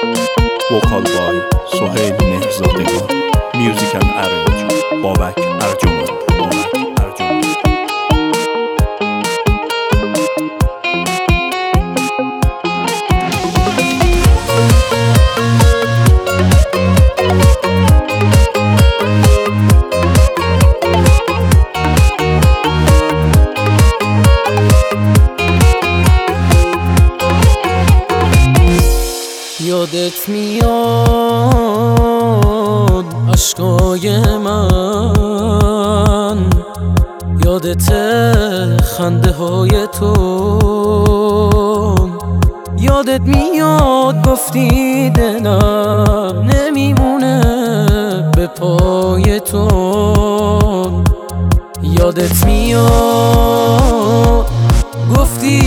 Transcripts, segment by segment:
وکال بای سهیل مهرزادگان. میوزیک اند ارنج بابک ارجمند. یادت میاد عشقای من، یادت خنده های تو، یادت میاد گفتی دلم نمیمونه به پای تو، یادت میاد گفتی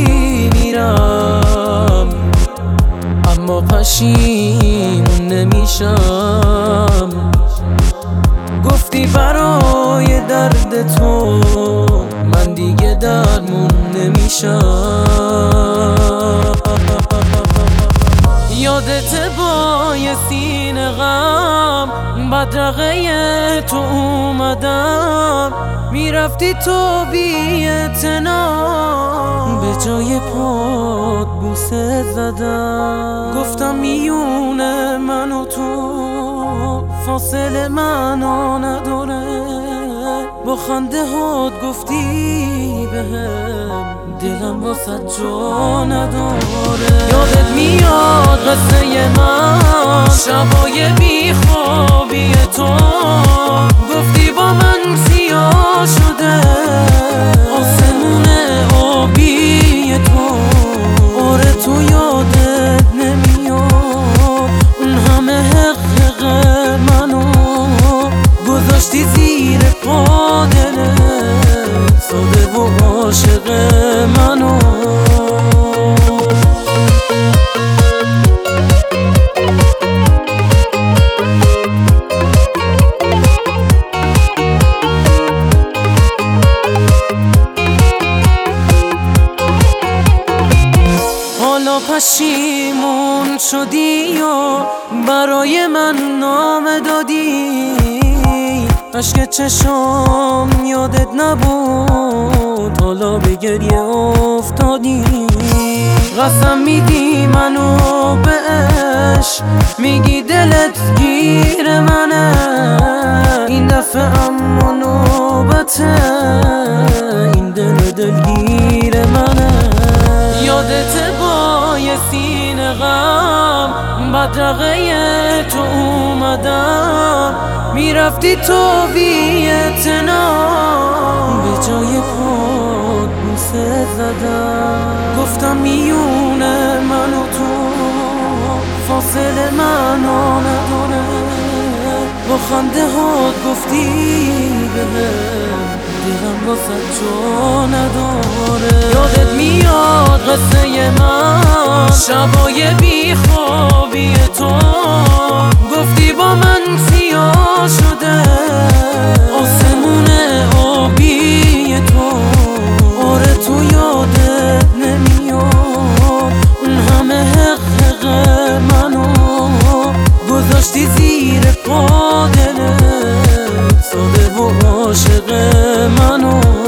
میرم اما پشیمون نمیشم، گفتی برای درد تو من دیگه درمون نمیشم. یادت با یه سینه غم بدرقه تو اومدم، میرفتی تو بی اعتنا، به جای پات بوسه زدم، گفتم میونه من و تو فاصله معنا نداره، با خنده هات گفتی بهم دلم واسه جا نداره. یادت میاد قصه من شبای بی خوابی تو، گفتی با من سیاه شده آسمون آبی تو، آره تو یادت نمیاد اون همه حق منو گذاشتی زیر پا دلت، ساده و عاشق منو. حالا پشیمون شدی و برای من نامه دادی، عشق چشام یادت نبود حالا به گریه افتادی، قسم میدی منو به عشق، میگی دلت گیر منه، این دفعه اما نوبته این دل دلگیر منه. یادت با یه سینه غم بدرقه تو اومدم، میرفتی تو بی اعتنا، به جای پات بوسه زدم، گفتم میونه من و تو فاصله معنا نداره، با خنده هات گفتی بهم دلم واسه جا نداره. یادت میاد قصه من شبای بی خوابی تو، گفتی با من سیاه شده آسمون آبی تو، آره تو یادت نمیاد اون همه حق منو گذاشتی زیر پا دلت، ساده و عاشق منو.